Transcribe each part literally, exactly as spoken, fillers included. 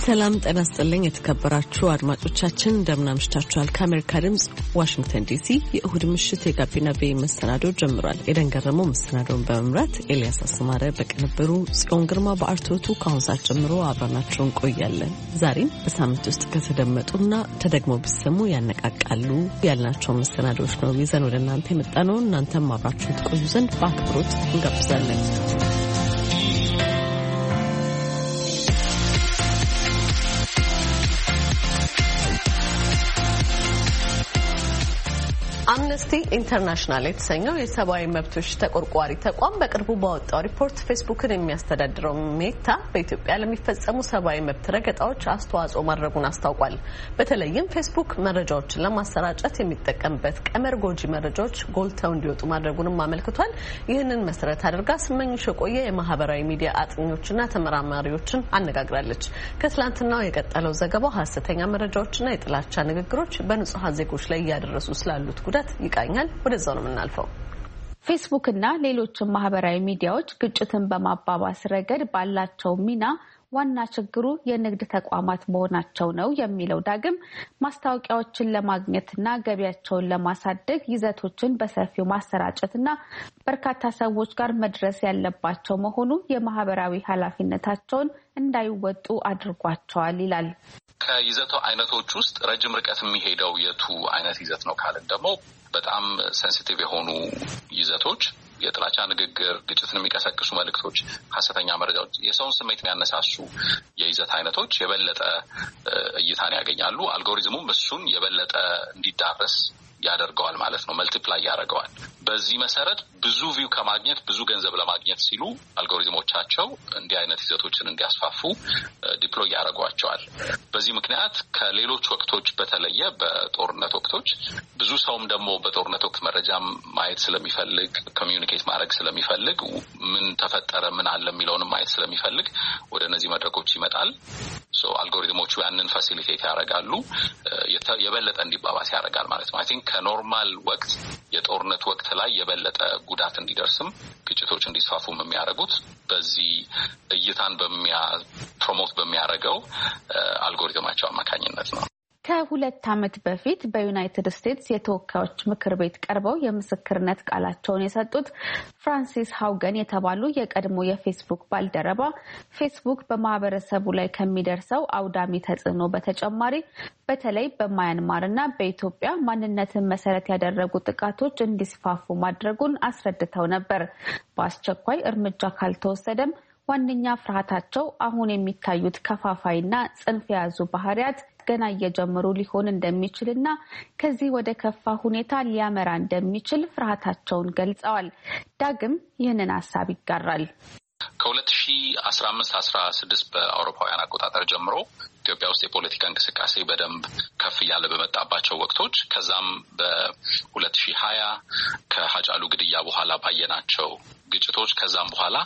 ሰላም ጤና ይስጥልኝ የተከበራችሁ አድማጮቻችን እንደምን አምሽታችኋል። ከአሜሪካ ድምጽ ዋሽንግተን ዲሲ የእሁድ ምሽት የጋቢና ቤ መሰናዶ ጀምሯል። ኤደን ገረመው መሰናዶውን በመምራት ኤልያስ አስማረ በቅንብሩ ጽዮን ግርማ በአርቶቱ ከአሁን ሰዓት ጀምሮ አብረናችሁ እንቆያለን። ዛሬም በሳምንት ውስጥ ከተደመጡና ተደግሞ ቢሰሙ ያነቃቃሉ ያልናቸው መሰናዶዎች ነው ይዘን ወደ እናንተ የመጣነው። እናንተም አብራችሁን ትቆዩ ዘንድ በአክብሮት እንጋብዛለን። አምነስቲ ኢንተርናሽናል የተሰኘው የሰብአዊ መብቶች ተቆርቋሪ ተቋም በቅርቡ ባወጣው ሪፖርት ፌስቡክን የሚያስተዳድረው ሜታ በኢትዮጵያ ለሚፈጸሙ ሰብአዊ መብት ረገጣዎች አስተዋጽኦ ማድረጉን አስታውቋል። በተለይም ፌስቡክ መረጃዎችን ለማሰራጨት የሚጠቀምበት ቀመር ጎጂ መረጃዎች ጎልተው እንዲወጡ ማድረጉንም አመልክቷል። ይህንን መሰረት አድርጋ ስመኝሽ የቆየ የማህበራዊ ሚዲያ አጥኚዎችና ተመራማሪዎችን አነጋግራለች። ከትላንትናው የቀጠለው ዘገባው ሐሰተኛ መረጃዎችና የጥላቻ ንግግሮች በንጹሃን ዜጎች ላይ እያደረሱ ስላሉት ጉዳት ይቃኛል። ወደዛው ነው የምናልፈው። ፌስቡክ እና ሌሎች ማህበራዊ ሚዲያዎች ግጭትን በማባባስ ረገድ ባላቸው ሚና ዋና ችግሩ የንግድ ተቋማት መሆናቸው ነው የሚለው ዳግም ማስታወቂያዎችን ለማግኘትና ገቢያቸውን ለማሳደግ ይዘቶችን በሰፊው ማሰራጨትና በርካታ ሰዎች ጋር መድረስ ያለባቸው መሆኑ የማህበራዊ ኃላፊነታቸውን እንዳይወጡ አድርጓቸዋል ይላል። ከይዘቱ አይነቶች ውስጥ ረጅም ርቀት የሚሄደው የቱ አይነት ይዘት ነው ካልን ደግሞ በጣም ሴንሲቲቭ የሆኑ ይዘቶች፣ የጥላቻ ንግግር፣ ግጭትን የሚቀሰቅሱ መልእክቶች፣ ሐሰተኛ መረጃዎች፣ የሰውን ስሜት የሚያነሳሱ የይዘት አይነቶች የበለጠ እይታን ያገኛሉ። አልጎሪዝሙም እሱን የበለጠ እንዲዳረስ ያደርገዋል ማለት ነው። መልቲፕላይ ያደርገዋል። በዚህ መሰረት ብዙ ቪው ከማግኘት ብዙ ገንዘብ ለማግኘት ሲሉ አልጎሪዝሞቻቸው እንዲህ አይነት ይዘቶችን እንዲያስፋፉ ዲፕሎይ ያደርጓቸዋል። በዚህ ምክንያት ከሌሎች ወቅቶች በተለየ በጦርነት ወቅቶች ብዙ ሰውም ደግሞ በጦርነት ወቅት መረጃ ማየት ስለሚፈልግ ኮሚዩኒኬት ማድረግ ስለሚፈልግ ምን ተፈጠረ ምን አለ የሚለውንም ማየት ስለሚፈልግ ወደ እነዚህ መድረኮች ይመጣል። ሶ አልጎሪዝሞቹ ያንን ፋሲሊቴት ያደርጋሉ፣ የበለጠ እንዲባባስ ያደርጋል ማለት ነው። አይ ቲንክ ከኖርማል ወቅት የጦርነት ወቅት ላይ የበለጠ ጉዳት እንዲደርስም ግጭቶች እንዲስፋፉም የሚያደርጉት በዚህ እይታን በሚያ ፕሮሞት በሚያደርገው አልጎሪዝማቸው አማካኝነት ነው። ከሁለት ዓመት በፊት በዩናይትድ ስቴትስ የተወካዮች ምክር ቤት ቀርበው የምስክርነት ቃላቸውን የሰጡት ፍራንሲስ ሃውገን የተባሉ የቀድሞ የፌስቡክ ባልደረባ ፌስቡክ በማህበረሰቡ ላይ ከሚደርሰው አውዳሚ ተጽዕኖ በተጨማሪ በተለይ በማያንማርና በኢትዮጵያ ማንነትን መሰረት ያደረጉ ጥቃቶች እንዲስፋፉ ማድረጉን አስረድተው ነበር። በአስቸኳይ እርምጃ ካልተወሰደም ዋነኛ ፍርሃታቸው አሁን የሚታዩት ከፋፋይና ጽንፍ የያዙ ባህሪያት ገና እየጀመሩ ሊሆን እንደሚችልና ከዚህ ወደ ከፋ ሁኔታ ሊያመራ እንደሚችል ፍርሃታቸውን ገልጸዋል። ዳግም ይህንን ሀሳብ ይጋራል። ከሁለት ሺህ አስራ አምስት አስራ ስድስት በአውሮፓውያን አቆጣጠር ጀምሮ ኢትዮጵያ ውስጥ የፖለቲካ እንቅስቃሴ በደንብ ከፍ እያለ በመጣባቸው ወቅቶች ከዛም በሁለት ሺህ ሀያ ከሀጫሉ ግድያ በኋላ ባየናቸው ግጭቶች ከዛም በኋላ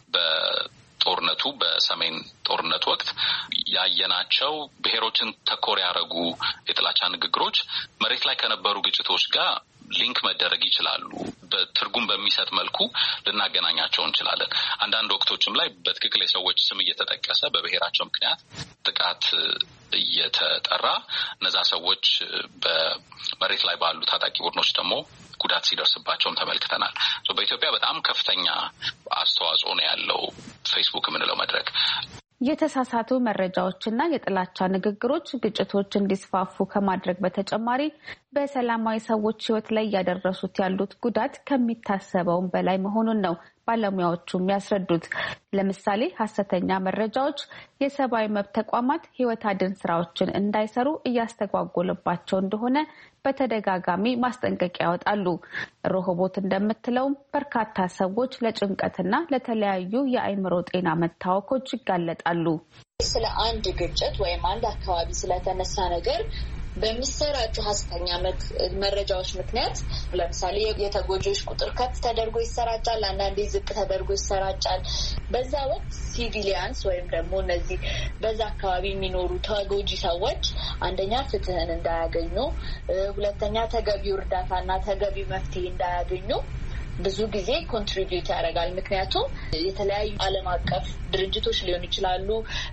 በጦርነቱ በሰሜን ጦርነት ወቅት ያየናቸው ብሔሮችን ተኮር ያደረጉ የጥላቻ ንግግሮች መሬት ላይ ከነበሩ ግጭቶች ጋር ሊንክ መደረግ ይችላሉ። በትርጉም በሚሰጥ መልኩ ልናገናኛቸው እንችላለን። አንዳንድ ወቅቶችም ላይ በትክክል የሰዎች ስም እየተጠቀሰ በብሔራቸው ምክንያት ጥቃት እየተጠራ እነዛ ሰዎች በመሬት ላይ ባሉ ታጣቂ ቡድኖች ደግሞ ጉዳት ሲደርስባቸውም ተመልክተናል። በኢትዮጵያ በጣም ከፍተኛ አስተዋጽኦ ነው ያለው ፌስቡክ የምንለው መድረክ። የተሳሳቱ መረጃዎችና የጥላቻ ንግግሮች ግጭቶች እንዲስፋፉ ከማድረግ በተጨማሪ በሰላማዊ ሰዎች ሕይወት ላይ ያደረሱት ያሉት ጉዳት ከሚታሰበውም በላይ መሆኑን ነው ባለሙያዎቹ የሚያስረዱት። ለምሳሌ ሐሰተኛ መረጃዎች የሰብአዊ መብት ተቋማት ሕይወት አድን ስራዎችን እንዳይሰሩ እያስተጓጎለባቸው እንደሆነ በተደጋጋሚ ማስጠንቀቂያ ያወጣሉ። ሮሆቦት እንደምትለውም በርካታ ሰዎች ለጭንቀትና ለተለያዩ የአእምሮ ጤና መታወኮች ይጋለጣሉ። ስለ አንድ ግጭት ወይም አንድ አካባቢ ስለተነሳ ነገር በሚሰራጩ ሐሰተኛ መረጃዎች ምክንያት ለምሳሌ የተጎጂዎች ቁጥር ከፍ ተደርጎ ይሰራጫል፣ አንዳንዴ ዝቅ ተደርጎ ይሰራጫል። በዛ ወቅት ሲቪሊያንስ ወይም ደግሞ እነዚህ በዛ አካባቢ የሚኖሩ ተጎጂ ሰዎች አንደኛ ፍትህን እንዳያገኙ፣ ሁለተኛ ተገቢው እርዳታና ተገቢው መፍትሄ እንዳያገኙ ብዙ ጊዜ ኮንትሪቢዩት ያደርጋል። ምክንያቱም የተለያዩ ዓለም አቀፍ ድርጅቶች ሊሆኑ ይችላሉ፣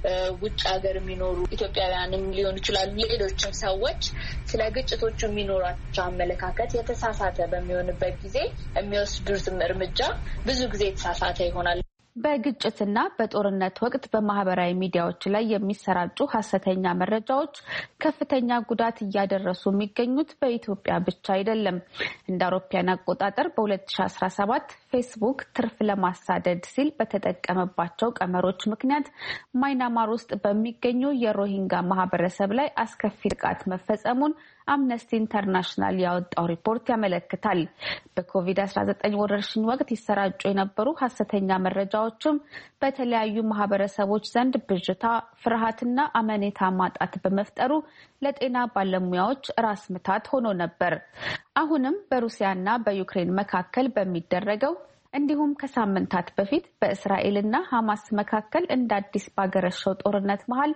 ውጭ ሀገር የሚኖሩ ኢትዮጵያውያንም ሊሆኑ ይችላሉ፣ ሌሎችም ሰዎች ስለ ግጭቶቹ የሚኖራቸው አመለካከት የተሳሳተ በሚሆንበት ጊዜ የሚወስዱትም እርምጃ ብዙ ጊዜ የተሳሳተ ይሆናል። በግጭትና በጦርነት ወቅት በማህበራዊ ሚዲያዎች ላይ የሚሰራጩ ሀሰተኛ መረጃዎች ከፍተኛ ጉዳት እያደረሱ የሚገኙት በኢትዮጵያ ብቻ አይደለም። እንደ አውሮፓውያን አቆጣጠር በሁለት ሺህ አስራ ሰባት ፌስቡክ ትርፍ ለማሳደድ ሲል በተጠቀመባቸው ቀመሮች ምክንያት ማይናማር ውስጥ በሚገኙ የሮሂንጋ ማህበረሰብ ላይ አስከፊ ጥቃት መፈጸሙን አምነስቲ ኢንተርናሽናል ያወጣው ሪፖርት ያመለክታል። በኮቪድ አስራ ዘጠኝ ወረርሽኝ ወቅት ይሰራጩ የነበሩ ሀሰተኛ መረጃዎችም በተለያዩ ማህበረሰቦች ዘንድ ብዥታ፣ ፍርሃትና አመኔታ ማጣት በመፍጠሩ ለጤና ባለሙያዎች ራስ ምታት ሆኖ ነበር። አሁንም በሩሲያና በዩክሬን መካከል በሚደረገው እንዲሁም ከሳምንታት በፊት በእስራኤልና ሐማስ መካከል እንደ አዲስ ባገረሸው ጦርነት መሃል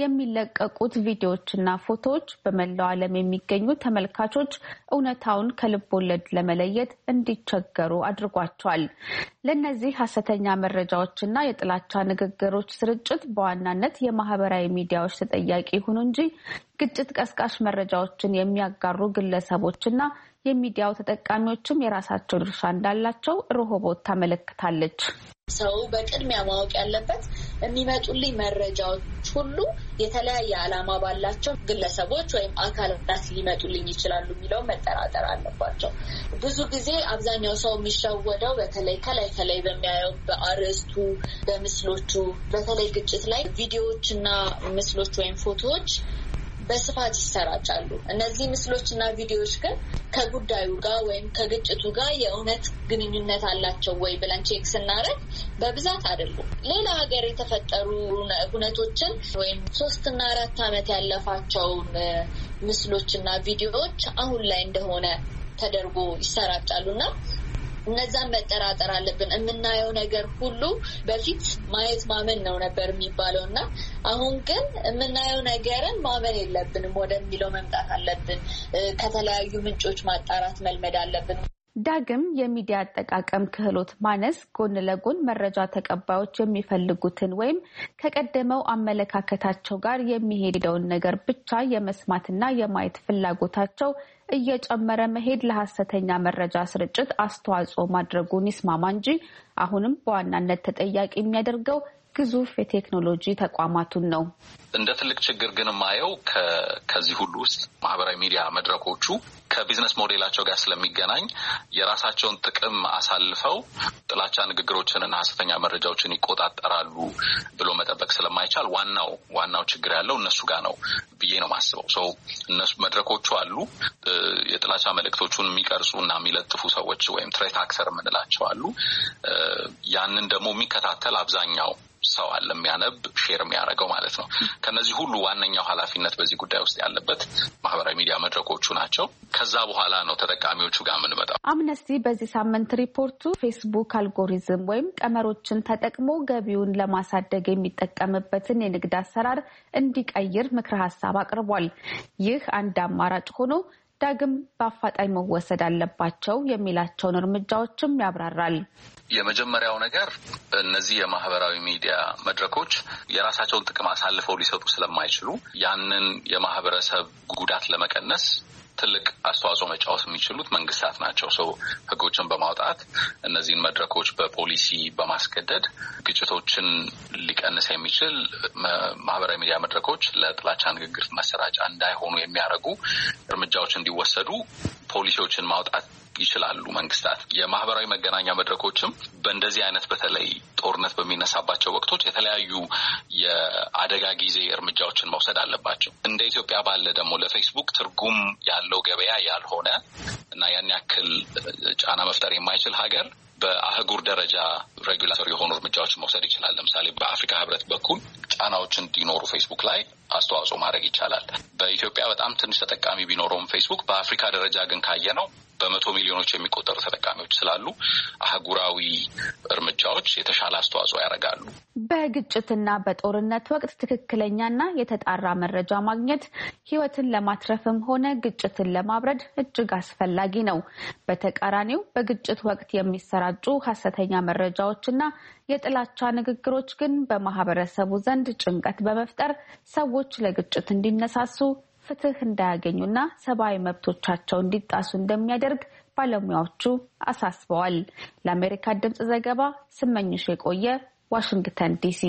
የሚለቀቁት ቪዲዮዎችና ፎቶዎች በመላው ዓለም የሚገኙ ተመልካቾች እውነታውን ከልብ ወለድ ለመለየት እንዲቸገሩ አድርጓቸዋል። ለእነዚህ ሀሰተኛ መረጃዎችና የጥላቻ ንግግሮች ስርጭት በዋናነት የማህበራዊ ሚዲያዎች ተጠያቂ ይሁኑ እንጂ ግጭት ቀስቃሽ መረጃዎችን የሚያጋሩ ግለሰቦችና የሚዲያው ተጠቃሚዎችም የራሳቸው ድርሻ እንዳላቸው ሮሆቦት ታመለክታለች። ሰው በቅድሚያ ማወቅ ያለበት የሚመጡልኝ መረጃዎች ሁሉ የተለያየ ዓላማ ባላቸው ግለሰቦች ወይም አካላት ሊመጡልኝ ይችላሉ የሚለው መጠራጠር አለባቸው። ብዙ ጊዜ አብዛኛው ሰው የሚሸወደው በተለይ ከላይ ከላይ በሚያየው በአርዕስቱ፣ በምስሎቹ፣ በተለይ ግጭት ላይ ቪዲዮዎችና ምስሎች ወይም ፎቶዎች በስፋት ይሰራጫሉ። እነዚህ ምስሎችና ቪዲዮዎች ግን ከጉዳዩ ጋር ወይም ከግጭቱ ጋር የእውነት ግንኙነት አላቸው ወይ ብለን ቼክ ስናደርግ በብዛት አይደሉም። ሌላ ሀገር የተፈጠሩ ሁነቶችን ወይም ሶስትና አራት ዓመት ያለፋቸውን ምስሎችና ቪዲዮዎች አሁን ላይ እንደሆነ ተደርጎ ይሰራጫሉና እነዛን መጠራጠር አለብን። የምናየው ነገር ሁሉ በፊት ማየት ማመን ነው ነበር የሚባለው እና አሁን ግን የምናየው ነገርን ማመን የለብንም ወደሚለው መምጣት አለብን። ከተለያዩ ምንጮች ማጣራት መልመድ አለብን። ዳግም የሚዲያ አጠቃቀም ክህሎት ማነስ ጎን ለጎን መረጃ ተቀባዮች የሚፈልጉትን ወይም ከቀደመው አመለካከታቸው ጋር የሚሄደውን ነገር ብቻ የመስማትና የማየት ፍላጎታቸው እየጨመረ መሄድ ለሐሰተኛ መረጃ ስርጭት አስተዋጽኦ ማድረጉን ይስማማ እንጂ አሁንም በዋናነት ተጠያቂ የሚያደርገው ግዙፍ የቴክኖሎጂ ተቋማቱን ነው። እንደ ትልቅ ችግር ግን የማየው ከዚህ ሁሉ ውስጥ ማህበራዊ ሚዲያ መድረኮቹ ከቢዝነስ ሞዴላቸው ጋር ስለሚገናኝ የራሳቸውን ጥቅም አሳልፈው ጥላቻ ንግግሮችንና ሀሰተኛ መረጃዎችን ይቆጣጠራሉ ብሎ መጠበቅ ስለማይቻል ዋናው ዋናው ችግር ያለው እነሱ ጋር ነው ብዬ ነው የማስበው። ሰው እነሱ መድረኮቹ አሉ፣ የጥላቻ መልእክቶቹን የሚቀርጹ እና የሚለጥፉ ሰዎች ወይም ትሬት አክተር የምንላቸው አሉ። ያንን ደግሞ የሚከታተል አብዛኛው ሰው አለ፣ የሚያነብ ሼር የሚያደርገው ማለት ነው። ከነዚህ ሁሉ ዋነኛው ኃላፊነት በዚህ ጉዳይ ውስጥ ያለበት ማህበራዊ ሚዲያ መድረኮቹ ናቸው። ከዛ በኋላ ነው ተጠቃሚዎቹ ጋር የምንመጣው። አምነስቲ በዚህ ሳምንት ሪፖርቱ ፌስቡክ አልጎሪዝም ወይም ቀመሮችን ተጠቅሞ ገቢውን ለማሳደግ የሚጠቀምበትን የንግድ አሰራር እንዲቀይር ምክረ ሀሳብ አቅርቧል። ይህ አንድ አማራጭ ሆኖ ዳግም በአፋጣኝ መወሰድ አለባቸው የሚላቸውን እርምጃዎችም ያብራራል። የመጀመሪያው ነገር እነዚህ የማህበራዊ ሚዲያ መድረኮች የራሳቸውን ጥቅም አሳልፈው ሊሰጡ ስለማይችሉ ያንን የማህበረሰብ ጉዳት ለመቀነስ ትልቅ አስተዋጽኦ መጫወት የሚችሉት መንግስታት ናቸው። ሰው ህጎችን በማውጣት እነዚህን መድረኮች በፖሊሲ በማስገደድ ግጭቶችን ሊቀንስ የሚችል ማህበራዊ ሚዲያ መድረኮች ለጥላቻ ንግግር መሰራጫ እንዳይሆኑ የሚያደርጉ እርምጃዎች እንዲወሰዱ ፖሊሲዎችን ማውጣት ይችላሉ መንግስታት። የማህበራዊ መገናኛ መድረኮችም በእንደዚህ አይነት በተለይ ጦርነት በሚነሳባቸው ወቅቶች የተለያዩ የአደጋ ጊዜ እርምጃዎችን መውሰድ አለባቸው። እንደ ኢትዮጵያ ባለ ደግሞ ለፌስቡክ ትርጉም ያለው ገበያ ያልሆነ እና ያን ያክል ጫና መፍጠር የማይችል ሀገር በአህጉር ደረጃ ሬጉላቶሪ የሆኑ እርምጃዎችን መውሰድ ይችላል። ለምሳሌ በአፍሪካ ህብረት በኩል ጫናዎች እንዲኖሩ ፌስቡክ ላይ አስተዋጽኦ ማድረግ ይቻላል። በኢትዮጵያ በጣም ትንሽ ተጠቃሚ ቢኖረውም ፌስቡክ በአፍሪካ ደረጃ ግን ካየ ነው በመቶ ሚሊዮኖች የሚቆጠሩ ተጠቃሚዎች ስላሉ አህጉራዊ እርምጃዎች የተሻለ አስተዋጽኦ ያደርጋሉ። በግጭትና በጦርነት ወቅት ትክክለኛና የተጣራ መረጃ ማግኘት ሕይወትን ለማትረፍም ሆነ ግጭትን ለማብረድ እጅግ አስፈላጊ ነው። በተቃራኒው በግጭት ወቅት የሚሰራጩ ሐሰተኛ መረጃዎችና የጥላቻ ንግግሮች ግን በማህበረሰቡ ዘንድ ጭንቀት በመፍጠር ሰዎች ለግጭት እንዲነሳሱ፣ ፍትህ እንዳያገኙና ሰብአዊ መብቶቻቸው እንዲጣሱ እንደሚያደርግ ባለሙያዎቹ አሳስበዋል። ለአሜሪካ ድምጽ ዘገባ ስመኝሽ የቆየ ዋሽንግተን ዲሲ።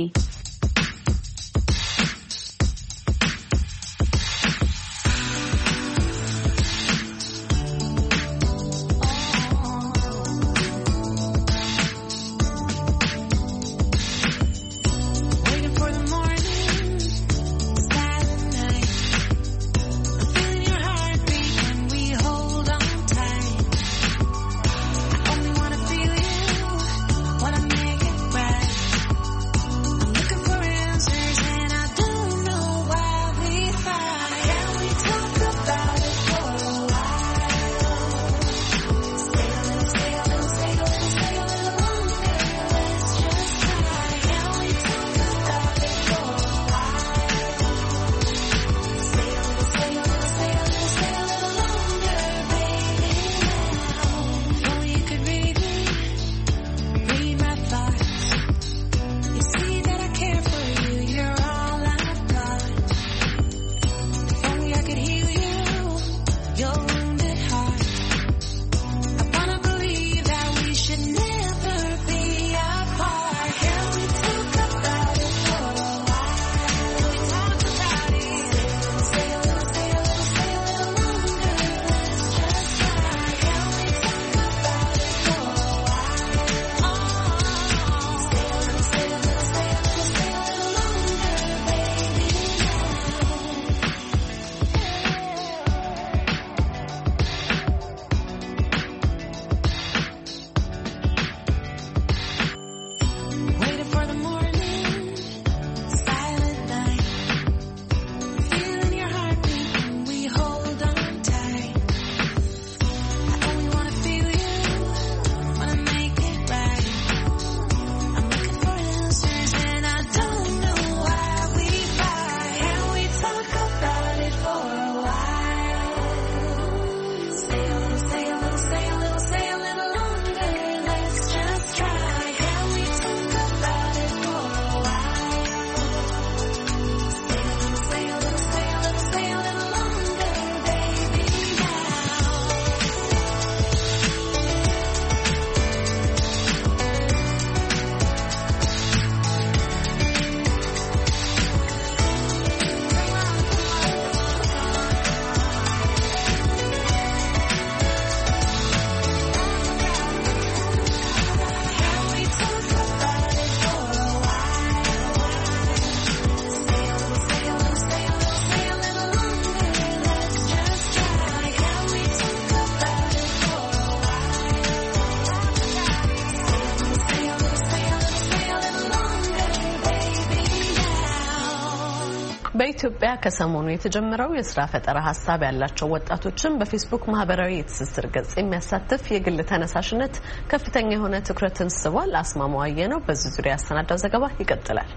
በኢትዮጵያ ከሰሞኑ የተጀመረው የስራ ፈጠራ ሀሳብ ያላቸው ወጣቶችን በፌስቡክ ማህበራዊ የትስስር ገጽ የሚያሳትፍ የግል ተነሳሽነት ከፍተኛ የሆነ ትኩረትን ስቧል። አስማማው አየነው በዚህ ዙሪያ ያሰናዳው ዘገባ ይቀጥላል።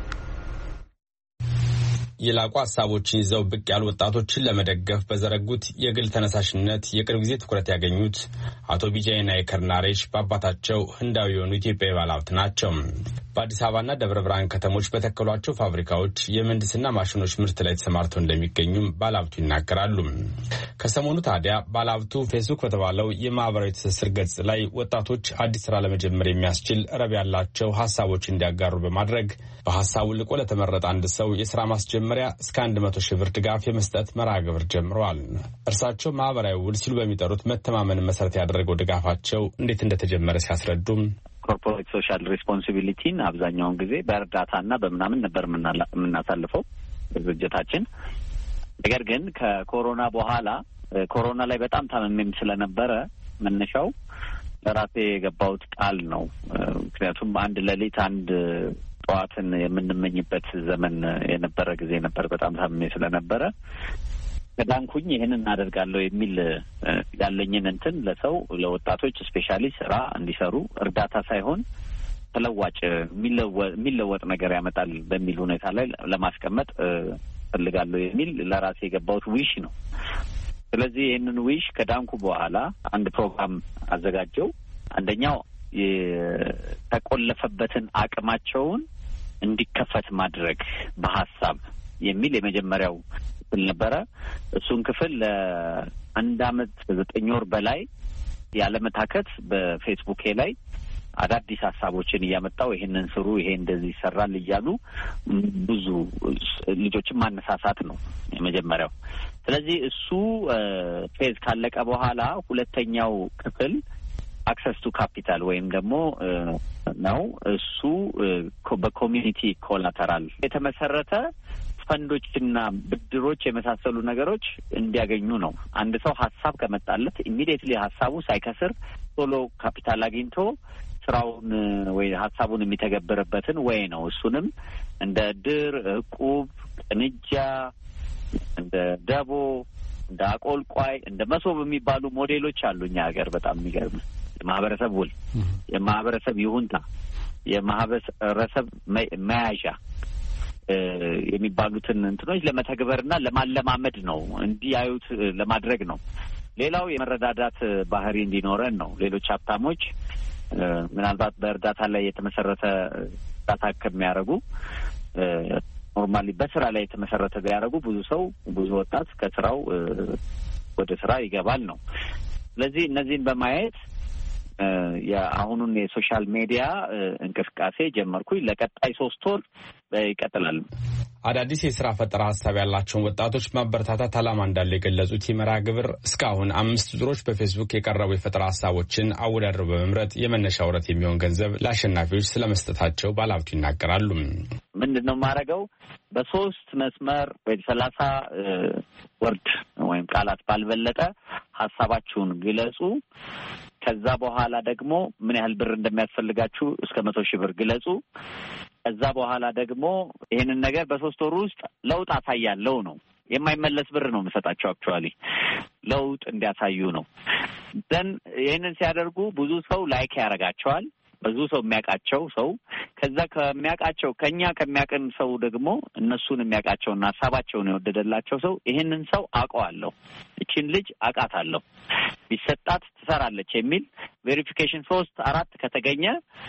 የላቁ ሀሳቦችን ይዘው ብቅ ያሉ ወጣቶችን ለመደገፍ በዘረጉት የግል ተነሳሽነት የቅርብ ጊዜ ትኩረት ያገኙት አቶ ቢጃይና የከርናሬሽ በአባታቸው ህንዳዊ የሆኑ ኢትዮጵያዊ ባለሀብት ናቸው። በአዲስ አበባና ደብረ ብርሃን ከተሞች በተከሏቸው ፋብሪካዎች የምህንድስና ማሽኖች ምርት ላይ ተሰማርተው እንደሚገኙም ባለሀብቱ ይናገራሉ። ከሰሞኑ ታዲያ ባለሀብቱ ፌስቡክ በተባለው የማህበራዊ ትስስር ገጽ ላይ ወጣቶች አዲስ ስራ ለመጀመር የሚያስችል ረብ ያላቸው ሀሳቦች እንዲያጋሩ በማድረግ በሀሳቡ ልቆ ለተመረጠ አንድ ሰው የስራ ማስጀመሪያ እስከ አንድ መቶ ሺህ ብር ድጋፍ የመስጠት መርሃ ግብር ጀምረዋል። እርሳቸው ማህበራዊ ውል ሲሉ በሚጠሩት መተማመንን መሰረት ያደረገው ድጋፋቸው እንዴት እንደተጀመረ ሲያስረዱም ኮርፖሬት ሶሻል ሬስፖንሲቢሊቲን አብዛኛውን ጊዜ በእርዳታና በምናምን ነበር የምናሳልፈው ድርጅታችን። ነገር ግን ከኮሮና በኋላ ኮሮና ላይ በጣም ታመሜም ስለነበረ መነሻው ለራሴ የገባሁት ቃል ነው። ምክንያቱም አንድ ሌሊት አንድ ጠዋትን የምንመኝበት ዘመን የነበረ ጊዜ ነበር። በጣም ታመሜ ስለነበረ ከዳንኩኝ ይሄንን እናደርጋለሁ የሚል ያለኝን እንትን ለሰው ለወጣቶች ስፔሻሊ ስራ እንዲሰሩ እርዳታ ሳይሆን ተለዋጭ የሚለወጥ ነገር ያመጣል በሚል ሁኔታ ላይ ለማስቀመጥ ፈልጋለሁ የሚል ለራሴ የገባሁት ዊሽ ነው። ስለዚህ ይህንን ዊሽ ከዳንኩ በኋላ አንድ ፕሮግራም አዘጋጀው። አንደኛው የተቆለፈበትን አቅማቸውን እንዲከፈት ማድረግ በሀሳብ የሚል የመጀመሪያው ክፍል ነበረ። እሱን ክፍል ለአንድ አመት ዘጠኝ ወር በላይ ያለመታከት በፌስቡኬ ላይ አዳዲስ ሀሳቦችን እያመጣው ይሄንን ስሩ፣ ይሄ እንደዚህ ይሰራል እያሉ ብዙ ልጆችን ማነሳሳት ነው የመጀመሪያው። ስለዚህ እሱ ፌዝ ካለቀ በኋላ ሁለተኛው ክፍል አክሰስ ቱ ካፒታል ወይም ደግሞ ነው እሱ በኮሚኒቲ ኮላተራል የተመሰረተ ፈንዶችና ብድሮች የመሳሰሉ ነገሮች እንዲያገኙ ነው። አንድ ሰው ሀሳብ ከመጣለት ኢሚዲየትሊ ሀሳቡ ሳይከስር ቶሎ ካፒታል አግኝቶ ስራውን ወይ ሀሳቡን የሚተገብርበትን ወይ ነው። እሱንም እንደ ድር፣ እቁብ፣ ቅንጃ፣ እንደ ደቦ፣ እንደ አቆልቋይ፣ እንደ መሶብ የሚባሉ ሞዴሎች አሉ እኛ ሀገር። በጣም የሚገርም የማህበረሰብ ውል፣ የማህበረሰብ ይሁንታ፣ የማህበረሰብ መያዣ የሚባሉትን እንትኖች ለመተግበርና ለማለማመድ ነው፣ እንዲያዩት ለማድረግ ነው። ሌላው የመረዳዳት ባህሪ እንዲኖረን ነው። ሌሎች ሀብታሞች ምናልባት በእርዳታ ላይ የተመሰረተ እርዳታ ከሚያደርጉ ኖርማሊ በስራ ላይ የተመሰረተ ቢያደርጉ ብዙ ሰው ብዙ ወጣት ከስራው ወደ ስራ ይገባል ነው። ስለዚህ እነዚህን በማየት የአሁኑን የሶሻል ሚዲያ እንቅስቃሴ ጀመርኩኝ። ለቀጣይ ሶስት ወር ይቀጥላል። አዳዲስ የስራ ፈጠራ ሀሳብ ያላቸውን ወጣቶች ማበረታታት ዓላማ እንዳለው የገለጹት የመርሃ ግብር እስካሁን አምስት ዙሮች በፌስቡክ የቀረቡ የፈጠራ ሀሳቦችን አወዳድረው በመምረጥ የመነሻ ውረት የሚሆን ገንዘብ ለአሸናፊዎች ስለመስጠታቸው ባለሀብቱ ይናገራሉ። ምንድን ነው የማደርገው? በሶስት መስመር ወይ ሰላሳ ወርድ ወይም ቃላት ባልበለጠ ሀሳባችሁን ግለጹ። ከዛ በኋላ ደግሞ ምን ያህል ብር እንደሚያስፈልጋችሁ እስከ መቶ ሺህ ብር ግለጹ። ከዛ በኋላ ደግሞ ይህንን ነገር በሶስት ወር ውስጥ ለውጥ አሳያለሁ ነው። የማይመለስ ብር ነው የምሰጣቸው። አክቹዋሊ ለውጥ እንዲያሳዩ ነው። ዘን ይህንን ሲያደርጉ ብዙ ሰው ላይክ ያደርጋቸዋል። ብዙ ሰው የሚያውቃቸው ሰው ከዛ ከሚያውቃቸው ከኛ ከሚያውቅን ሰው ደግሞ እነሱን የሚያውቃቸውና ሀሳባቸውን የወደደላቸው ሰው ይህንን ሰው አውቀዋለሁ፣ እቺን ልጅ አውቃታለሁ፣ ቢሰጣት ትሰራለች የሚል ቬሪፊኬሽን ሶስት አራት ከተገኘ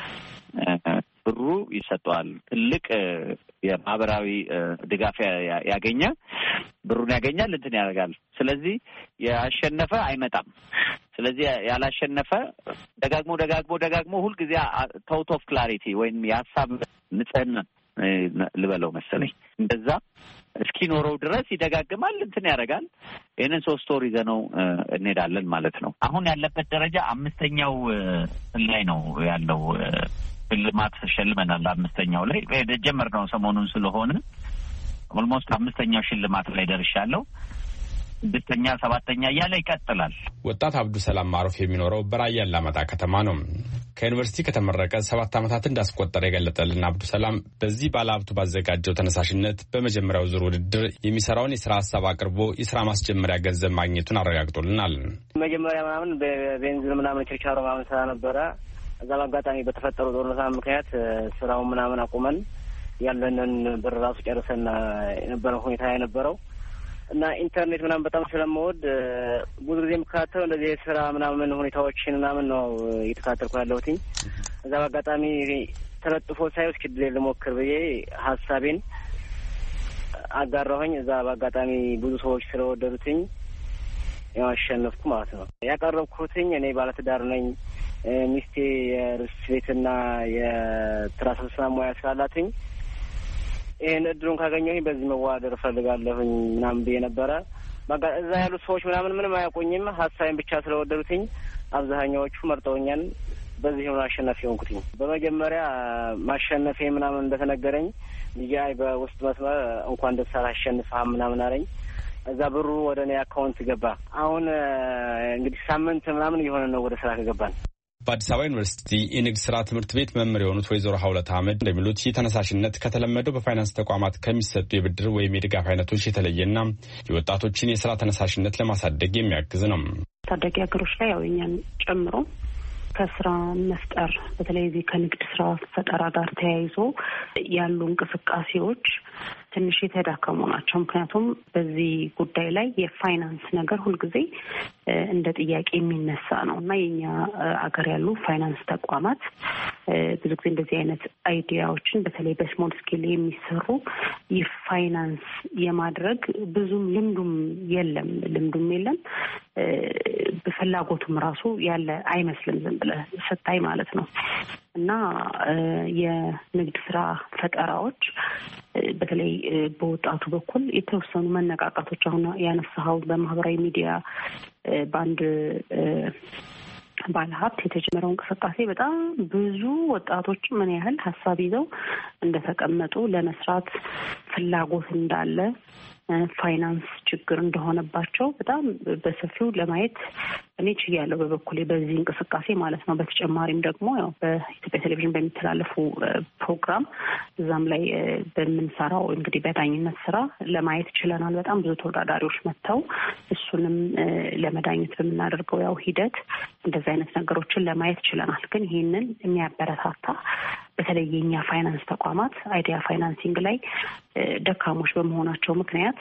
ብሩ ይሰጠዋል። ትልቅ የማህበራዊ ድጋፍ ያገኘ ብሩን ያገኛል፣ እንትን ያደርጋል። ስለዚህ ያሸነፈ አይመጣም። ስለዚህ ያላሸነፈ ደጋግሞ ደጋግሞ ደጋግሞ ሁልጊዜ ታውት ኦፍ ክላሪቲ ወይም የሀሳብ ንጽህና ልበለው መሰለኝ እንደዛ እስኪኖረው ድረስ ይደጋግማል፣ እንትን ያደርጋል። ይህንን ሶስት ወር ይዘነው እንሄዳለን ማለት ነው። አሁን ያለበት ደረጃ አምስተኛው ላይ ነው ያለው። ሽልማት ሸልመናል። አምስተኛው ላይ ጀመርነው ሰሞኑን ስለሆነ ኦልሞስት አምስተኛው ሽልማት ላይ ደርሻለሁ። ስድስተኛ፣ ሰባተኛ እያለ ይቀጥላል። ወጣት አብዱ ሰላም ማሩፍ የሚኖረው በራያ አላማጣ ከተማ ነው። ከዩኒቨርሲቲ ከተመረቀ ሰባት ዓመታት እንዳስቆጠረ የገለጠልን አብዱ ሰላም በዚህ ባለሀብቱ ባዘጋጀው ተነሳሽነት በመጀመሪያው ዙር ውድድር የሚሰራውን የስራ ሀሳብ አቅርቦ የስራ ማስጀመሪያ ገንዘብ ማግኘቱን አረጋግጦልናል። መጀመሪያ ምናምን በቤንዚን ምናምን ችርቻሮ ምናምን ስራ ነበረ። እዛ በአጋጣሚ በተፈጠሩ ጦርነት ምክንያት ስራውን ምናምን አቁመን ያለንን ብር ራሱ ጨርሰን የነበረው ሁኔታ የነበረው እና ኢንተርኔት ምናምን በጣም ስለምወድ ብዙ ጊዜ የምከታተለው እንደዚህ የስራ ምናምን ሁኔታዎችን ምናምን ነው እየተከታተልኩ ያለሁትኝ። እዛ በአጋጣሚ ተለጥፎ ሳይ እስኪ ድሌ ልሞክር ብዬ ሀሳቤን አጋራሁኝ። እዛ በአጋጣሚ ብዙ ሰዎች ስለወደዱትኝ ያው አሸነፍኩ ማለት ነው። ያቀረብኩትኝ እኔ ባለትዳር ነኝ። ሚስቴ የርስ ቤትና የትራንስፖርት ሙያ ስላላትኝ ይሄን እድሉን ካገኘሁኝ በዚህ መዋደር እፈልጋለሁኝ ምናምን ብዬ ነበረ። በቃ እዛ ያሉት ሰዎች ምናምን ምንም አያውቁኝም። ሀሳቤን ብቻ ስለወደዱትኝ አብዛኛዎቹ መርጠውኛል። በዚህ ነው አሸናፊ ሆንኩትኝ። በመጀመሪያ ማሸነፌ ምናምን እንደተነገረኝ ዲጂአይ በውስጥ መስመር እንኳን ደስ አለህ አሸንፈሃል ምናምን አለኝ። እዛ ብሩ ወደ እኔ አካውንት ገባ። አሁን እንግዲህ ሳምንት ምናምን እየሆነ ነው ወደ ስራ ከገባን። በአዲስ አበባ ዩኒቨርሲቲ የንግድ ስራ ትምህርት ቤት መምህር የሆኑት ወይዘሮ ሀውለት አህመድ እንደሚሉት ይህ ተነሳሽነት ከተለመደው በፋይናንስ ተቋማት ከሚሰጡ የብድር ወይም የድጋፍ አይነቶች የተለየና የወጣቶችን የስራ ተነሳሽነት ለማሳደግ የሚያግዝ ነው። ታዳጊ ሀገሮች ላይ ያው እኛን ጨምሮ ከስራ መፍጠር በተለይ እዚህ ከንግድ ስራ ፈጠራ ጋር ተያይዞ ያሉ እንቅስቃሴዎች ትንሽ የተዳከሙ ናቸው። ምክንያቱም በዚህ ጉዳይ ላይ የፋይናንስ ነገር ሁልጊዜ እንደ ጥያቄ የሚነሳ ነው እና የኛ አገር ያሉ ፋይናንስ ተቋማት ብዙ ጊዜ እንደዚህ አይነት አይዲያዎችን በተለይ በስሞል ስኬል የሚሰሩ የፋይናንስ የማድረግ ብዙም ልምዱም የለም ልምዱም የለም በፍላጎቱም ራሱ ያለ አይመስልም ዝም ብለህ ስታይ ማለት ነው እና የንግድ ስራ ፈጠራዎች በተለይ በወጣቱ በኩል የተወሰኑ መነቃቃቶች አሁን ያነሳኸው በማህበራዊ ሚዲያ በአንድ ባለሀብት የተጀመረው እንቅስቃሴ በጣም ብዙ ወጣቶች ምን ያህል ሀሳብ ይዘው እንደተቀመጡ ለመስራት ፍላጎት እንዳለ ፋይናንስ ችግር እንደሆነባቸው በጣም በሰፊው ለማየት እኔ ችያለሁ በበኩሌ በዚህ እንቅስቃሴ ማለት ነው። በተጨማሪም ደግሞ ያው በኢትዮጵያ ቴሌቪዥን በሚተላለፉ ፕሮግራም እዛም ላይ በምንሰራው እንግዲህ በዳኝነት ስራ ለማየት ችለናል። በጣም ብዙ ተወዳዳሪዎች መጥተው እሱንም ለመዳኘት በምናደርገው ያው ሂደት እንደዚህ አይነት ነገሮችን ለማየት ችለናል። ግን ይሄንን የሚያበረታታ በተለይ የኛ ፋይናንስ ተቋማት አይዲያ ፋይናንሲንግ ላይ ደካሞች በመሆናቸው ምክንያት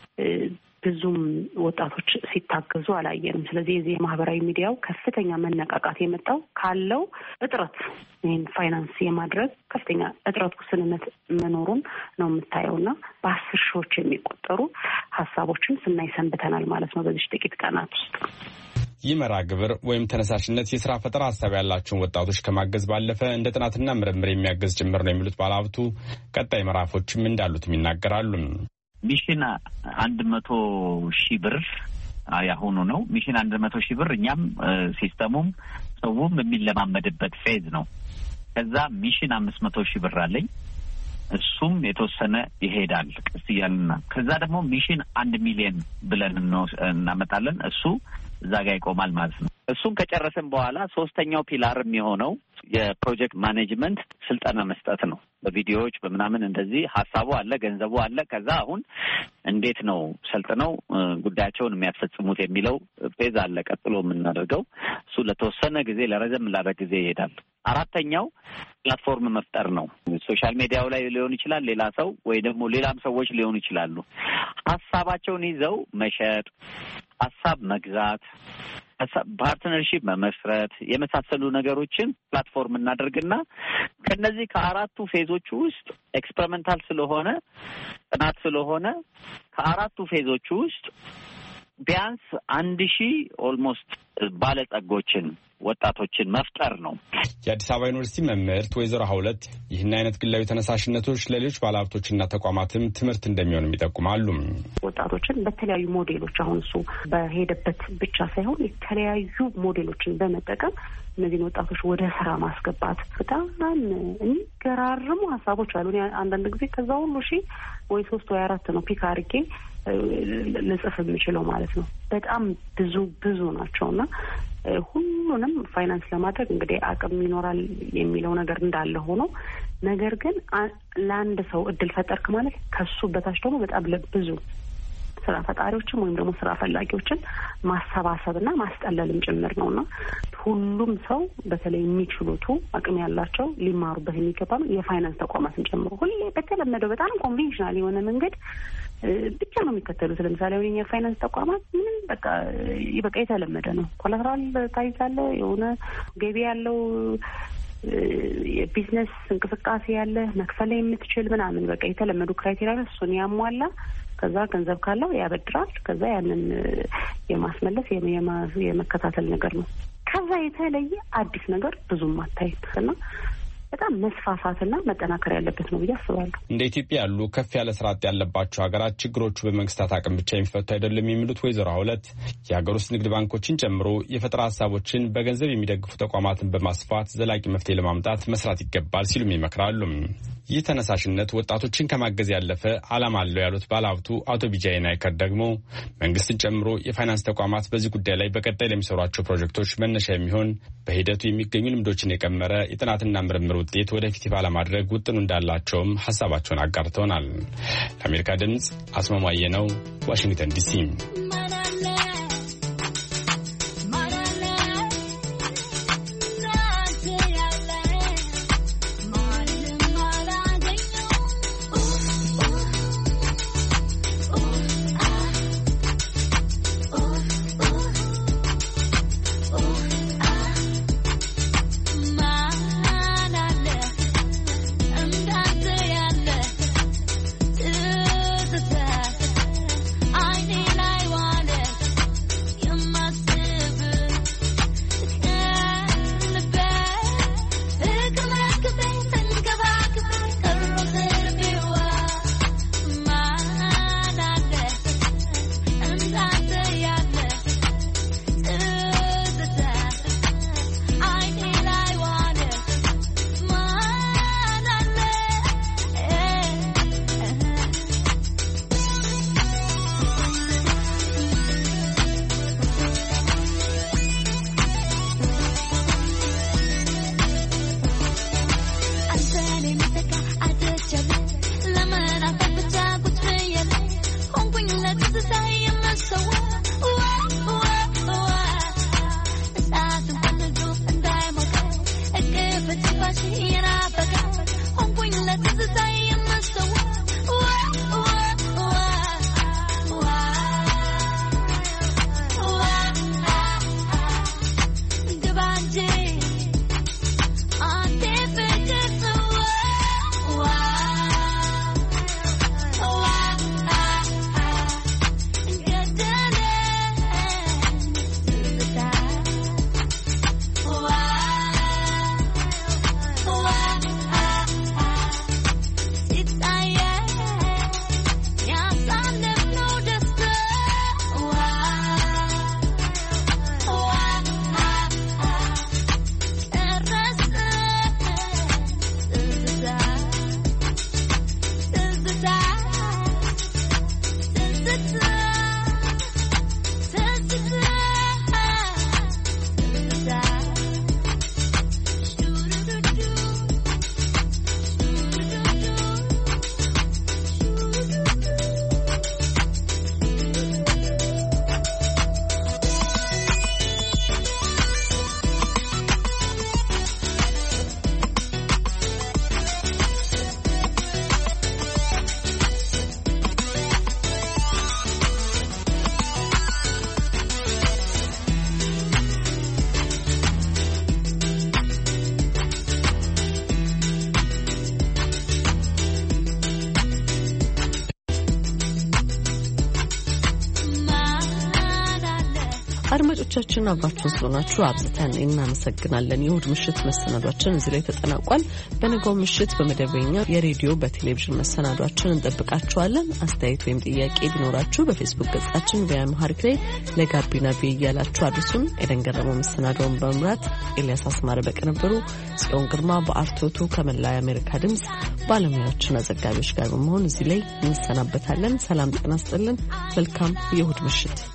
ብዙም ወጣቶች ሲታገዙ አላየንም። ስለዚህ የዚህ ማህበራዊ ሚዲያው ከፍተኛ መነቃቃት የመጣው ካለው እጥረት ይህን ፋይናንስ የማድረግ ከፍተኛ እጥረት ውስንነት መኖሩን ነው የምታየውና በአስር ሺዎች የሚቆጠሩ ሀሳቦችን ስናይ ሰንብተናል ማለት ነው በዚህ ጥቂት ቀናት ውስጥ። ይህ መርሃ ግብር ወይም ተነሳሽነት የስራ ፈጠራ ሀሳብ ያላቸውን ወጣቶች ከማገዝ ባለፈ እንደ ጥናትና ምርምር የሚያገዝ ጭምር ነው የሚሉት ባለሀብቱ ቀጣይ ምዕራፎችም እንዳሉትም ይናገራሉ። ሚሽን አንድ መቶ ሺህ ብር ያሁኑ ነው። ሚሽን አንድ መቶ ሺህ ብር እኛም ሲስተሙም ሰውም የሚለማመድበት ፌዝ ነው። ከዛ ሚሽን አምስት መቶ ሺህ ብር አለኝ። እሱም የተወሰነ ይሄዳል ቀስ እያልና ከዛ ደግሞ ሚሽን አንድ ሚሊዮን ብለን እናመጣለን። እሱ እዛ ጋር ይቆማል ማለት ነው። እሱን ከጨረስን በኋላ ሶስተኛው ፒላር የሚሆነው የፕሮጀክት ማኔጅመንት ስልጠና መስጠት ነው። በቪዲዮዎች በምናምን እንደዚህ ሀሳቡ አለ፣ ገንዘቡ አለ። ከዛ አሁን እንዴት ነው ሰልጥነው ጉዳያቸውን የሚያስፈጽሙት የሚለው ፌዝ አለ ቀጥሎ የምናደርገው። እሱ ለተወሰነ ጊዜ ለረዘም ላለ ጊዜ ይሄዳል። አራተኛው ፕላትፎርም መፍጠር ነው። ሶሻል ሚዲያው ላይ ሊሆን ይችላል ሌላ ሰው ወይ ደግሞ ሌላም ሰዎች ሊሆኑ ይችላሉ። ሀሳባቸውን ይዘው መሸጥ፣ ሀሳብ መግዛት፣ ፓርትነርሺፕ መመስረት የመሳሰሉ ነገሮችን ፕላትፎርም እናደርግና ከነዚህ ከአራቱ ፌዞች ውስጥ ኤክስፐሪመንታል ስለሆነ ጥናት ስለሆነ ከአራቱ ፌዞች ውስጥ ቢያንስ አንድ ሺህ ኦልሞስት ባለጸጎችን ወጣቶችን መፍጠር ነው። የአዲስ አበባ ዩኒቨርሲቲ መምህርት ወይዘሮ ሀውለት ይህን አይነት ግላዊ ተነሳሽነቶች ለሌሎች ባለሀብቶችና ተቋማትም ትምህርት እንደሚሆንም ይጠቁማሉ። ወጣቶችን በተለያዩ ሞዴሎች አሁን እሱ በሄደበት ብቻ ሳይሆን የተለያዩ ሞዴሎችን በመጠቀም እነዚህን ወጣቶች ወደ ስራ ማስገባት በጣም የሚገራርሙ ሀሳቦች አሉ። አንዳንድ ጊዜ ከዛ ሁሉ ሺ ወይ ሶስት ወይ አራት ነው ፒክ አድርጌ ልጽፍ የምችለው ማለት ነው። በጣም ብዙ ብዙ ናቸውና ሁሉንም ፋይናንስ ለማድረግ እንግዲህ አቅም ይኖራል የሚለው ነገር እንዳለ ሆኖ ነገር ግን ለአንድ ሰው እድል ፈጠርክ ማለት ከሱ በታች ደግሞ በጣም ብዙ ስራ ፈጣሪዎችን ወይም ደግሞ ስራ ፈላጊዎችን ማሰባሰብና ማስጠለልም ጭምር ነውና ሁሉም ሰው በተለይ የሚችሉቱ አቅም ያላቸው ሊማሩበት የሚገባ ነው። የፋይናንስ ተቋማትን ጨምሮ ሁሌ በተለመደው በጣም ኮንቬንሽናል የሆነ መንገድ ብቻ ነው የሚከተሉት። ለምሳሌ አሁን የፋይናንስ ተቋማት ምንም በቃ በቃ የተለመደ ነው። ኮላተራል ታይዛለ የሆነ ገቢ ያለው የቢዝነስ እንቅስቃሴ ያለ መክፈል የምትችል ምናምን በቃ የተለመዱ ክራይቴሪያ እሱን ያሟላ ከዛ ገንዘብ ካለው ያበድራል። ከዛ ያንን የማስመለስ የመከታተል ነገር ነው። ከዛ የተለየ አዲስ ነገር ብዙም አታይም እና በጣም መስፋፋትና መጠናከር ያለበት ነው ብዬ አስባለሁ። እንደ ኢትዮጵያ ያሉ ከፍ ያለ ስርዓት ያለባቸው ሀገራት ችግሮቹ በመንግስታት አቅም ብቻ የሚፈቱ አይደለም የሚሉት ወይዘሮ ሀውለት የሀገር ውስጥ ንግድ ባንኮችን ጨምሮ የፈጠራ ሀሳቦችን በገንዘብ የሚደግፉ ተቋማትን በማስፋት ዘላቂ መፍትሄ ለማምጣት መስራት ይገባል ሲሉም ይመክራሉ። ይህ ተነሳሽነት ወጣቶችን ከማገዝ ያለፈ ዓላማ አለው ያሉት ባለሀብቱ አቶ ቢጃይ ናይከር ደግሞ መንግስትን ጨምሮ የፋይናንስ ተቋማት በዚህ ጉዳይ ላይ በቀጣይ ለሚሰሯቸው ፕሮጀክቶች መነሻ የሚሆን በሂደቱ የሚገኙ ልምዶችን የቀመረ የጥናትና ምርምር ውጤት ወደፊት ይፋ ለማድረግ ውጥኑ እንዳላቸውም ሀሳባቸውን አጋርተውናል። ለአሜሪካ ድምጽ አስማማየ ነው፣ ዋሽንግተን ዲሲ። አድማጮቻችን አብራችሁን ስለሆናችሁ አብዝተን እናመሰግናለን። የእሁድ ምሽት መሰናዷችን እዚህ ላይ ተጠናቋል። በነገው ምሽት በመደበኛ የሬዲዮ በቴሌቪዥን መሰናዷችን እንጠብቃችኋለን። አስተያየት ወይም ጥያቄ ቢኖራችሁ በፌስቡክ ገጻችን በአምሃሪክ ላይ ለጋቢና ቪ እያላችሁ አድርሱን። ኤደን ገረመው መሰናዶውን በመምራት ኤልያስ አስማረ በቅንብሩ፣ ጽዮን ግርማ በአርቶቱ ከመላ የአሜሪካ ድምጽ ባለሙያዎችና ዘጋቢዎች ጋር በመሆን እዚህ ላይ እንሰናበታለን። ሰላም ጤና ይስጥልን። መልካም የእሁድ ምሽት።